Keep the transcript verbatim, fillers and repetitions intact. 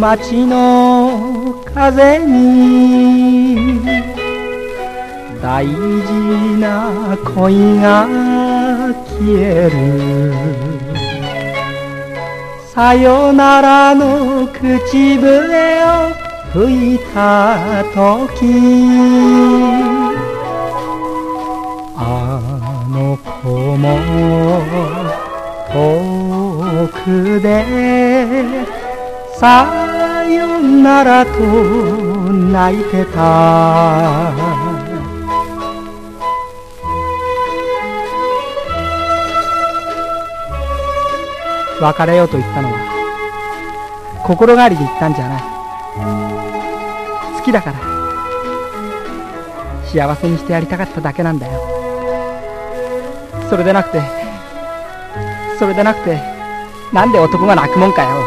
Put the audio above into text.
街の風に大事な恋が消える。さよならの口笛を吹いた時、あの子も遠くでさよならと泣いてた。別れようと言ったのは心変わりで言ったんじゃない。好きだから幸せにしてやりたかっただけなんだよ。それでなくてそれでなくてなんで男が泣くもんかよ。